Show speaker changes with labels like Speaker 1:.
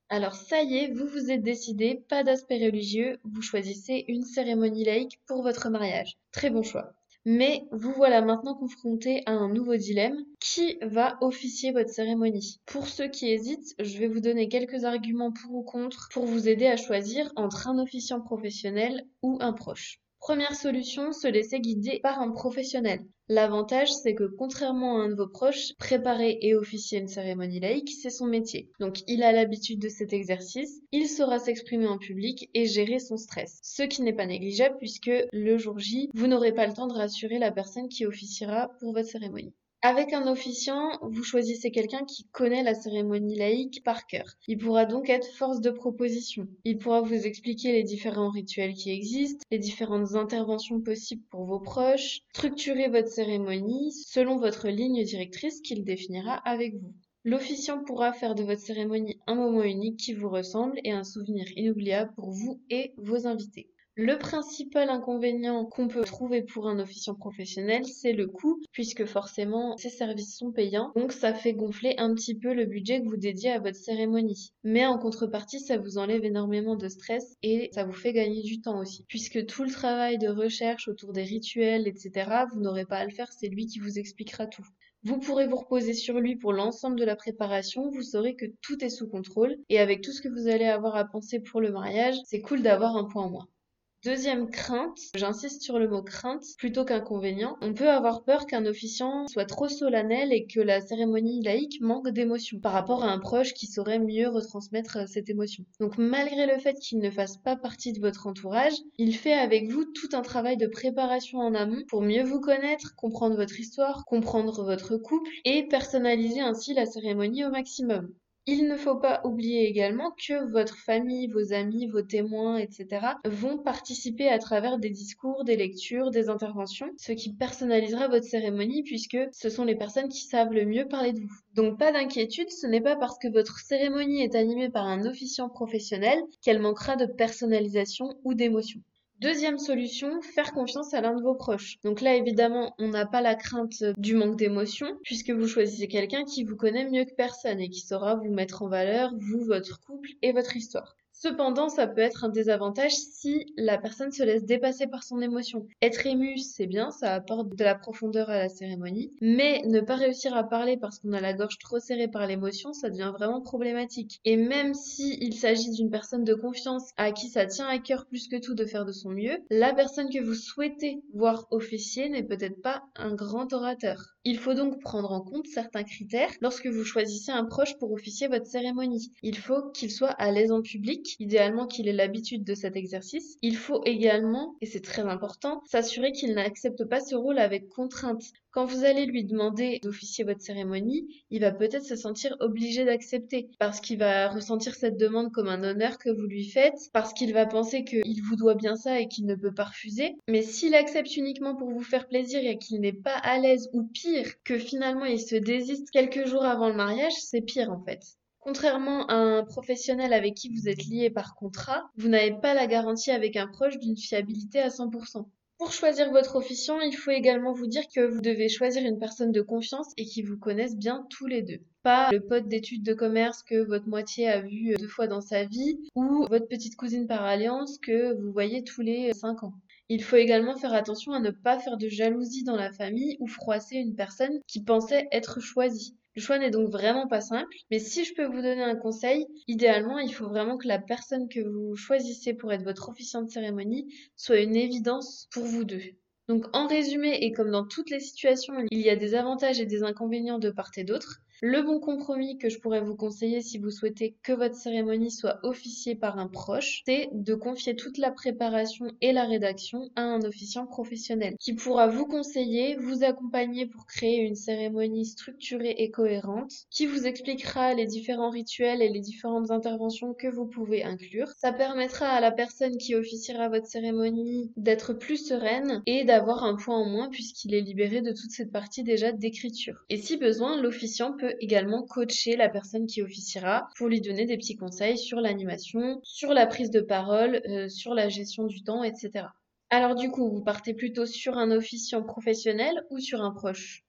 Speaker 1: Alors ça y est, vous vous êtes décidé, pas d'aspect religieux, vous choisissez une cérémonie laïque pour votre mariage. Très bon choix. Mais vous voilà maintenant confronté à un nouveau dilemme. Qui va officier votre cérémonie? Pour ceux qui hésitent, je vais vous donner quelques arguments pour ou contre pour vous aider à choisir entre un officiant professionnel ou un proche. Première solution, se laisser guider par un professionnel. L'avantage, c'est que contrairement à un de vos proches, préparer et officier une cérémonie laïque, c'est son métier. Donc il a l'habitude de cet exercice, il saura s'exprimer en public et gérer son stress. Ce qui n'est pas négligeable puisque le jour J, vous n'aurez pas le temps de rassurer la personne qui officiera pour votre cérémonie. Avec un officiant, vous choisissez quelqu'un qui connaît la cérémonie laïque par cœur. Il pourra donc être force de proposition. Il pourra vous expliquer les différents rituels qui existent, les différentes interventions possibles pour vos proches, structurer votre cérémonie selon votre ligne directrice qu'il définira avec vous. L'officiant pourra faire de votre cérémonie un moment unique qui vous ressemble et un souvenir inoubliable pour vous et vos invités. Le principal inconvénient qu'on peut trouver pour un officiant professionnel, c'est le coût, puisque forcément, ces services sont payants, donc ça fait gonfler un petit peu le budget que vous dédiez à votre cérémonie. Mais en contrepartie, ça vous enlève énormément de stress et ça vous fait gagner du temps aussi, puisque tout le travail de recherche autour des rituels, etc., vous n'aurez pas à le faire, c'est lui qui vous expliquera tout. Vous pourrez vous reposer sur lui pour l'ensemble de la préparation, vous saurez que tout est sous contrôle, et avec tout ce que vous allez avoir à penser pour le mariage, c'est cool d'avoir un point en moins. Deuxième crainte, j'insiste sur le mot crainte plutôt qu'inconvénient, on peut avoir peur qu'un officiant soit trop solennel et que la cérémonie laïque manque d'émotion par rapport à un proche qui saurait mieux retransmettre cette émotion. Donc malgré le fait qu'il ne fasse pas partie de votre entourage, il fait avec vous tout un travail de préparation en amont pour mieux vous connaître, comprendre votre histoire, comprendre votre couple et personnaliser ainsi la cérémonie au maximum. Il ne faut pas oublier également que votre famille, vos amis, vos témoins, etc. vont participer à travers des discours, des lectures, des interventions, ce qui personnalisera votre cérémonie puisque ce sont les personnes qui savent le mieux parler de vous. Donc pas d'inquiétude, ce n'est pas parce que votre cérémonie est animée par un officiant professionnel qu'elle manquera de personnalisation ou d'émotion. Deuxième solution, faire confiance à l'un de vos proches. Donc là, évidemment, on n'a pas la crainte du manque d'émotion, puisque vous choisissez quelqu'un qui vous connaît mieux que personne et qui saura vous mettre en valeur, vous, votre couple et votre histoire. Cependant, ça peut être un désavantage si la personne se laisse dépasser par son émotion. Être ému, c'est bien, ça apporte de la profondeur à la cérémonie, mais ne pas réussir à parler parce qu'on a la gorge trop serrée par l'émotion, ça devient vraiment problématique. Et même si il s'agit d'une personne de confiance à qui ça tient à cœur plus que tout de faire de son mieux, la personne que vous souhaitez voir officier n'est peut-être pas un grand orateur. Il faut donc prendre en compte certains critères lorsque vous choisissez un proche pour officier votre cérémonie. Il faut qu'il soit à l'aise en public, idéalement qu'il ait l'habitude de cet exercice. Il faut également, et c'est très important, s'assurer qu'il n'accepte pas ce rôle avec contrainte. Quand vous allez lui demander d'officier votre cérémonie, il va peut-être se sentir obligé d'accepter parce qu'il va ressentir cette demande comme un honneur que vous lui faites, parce qu'il va penser qu'il vous doit bien ça et qu'il ne peut pas refuser. Mais s'il accepte uniquement pour vous faire plaisir et qu'il n'est pas à l'aise ou pire, que finalement il se désiste quelques jours avant le mariage, c'est pire en fait. Contrairement à un professionnel avec qui vous êtes lié par contrat, vous n'avez pas la garantie avec un proche d'une fiabilité à 100%. Pour choisir votre officiant, il faut également vous dire que vous devez choisir une personne de confiance et qui vous connaisse bien tous les deux. Pas le pote d'études de commerce que votre moitié a vu 2 fois dans sa vie ou votre petite cousine par alliance que vous voyez tous les 5 ans. Il faut également faire attention à ne pas faire de jalousie dans la famille ou froisser une personne qui pensait être choisie. Le choix n'est donc vraiment pas simple, mais si je peux vous donner un conseil, idéalement, il faut vraiment que la personne que vous choisissez pour être votre officiant de cérémonie soit une évidence pour vous deux. Donc en résumé, et comme dans toutes les situations, il y a des avantages et des inconvénients de part et d'autre. Le bon compromis que je pourrais vous conseiller si vous souhaitez que votre cérémonie soit officiée par un proche, c'est de confier toute la préparation et la rédaction à un officiant professionnel qui pourra vous conseiller, vous accompagner pour créer une cérémonie structurée et cohérente, qui vous expliquera les différents rituels et les différentes interventions que vous pouvez inclure. Ça permettra à la personne qui officiera votre cérémonie d'être plus sereine et d'avoir un point en moins puisqu'il est libéré de toute cette partie déjà d'écriture. Et si besoin, l'officiant peut également coacher la personne qui officiera pour lui donner des petits conseils sur l'animation, sur la prise de parole, sur la gestion du temps, etc. Alors du coup, vous partez plutôt sur un officiant professionnel ou sur un proche?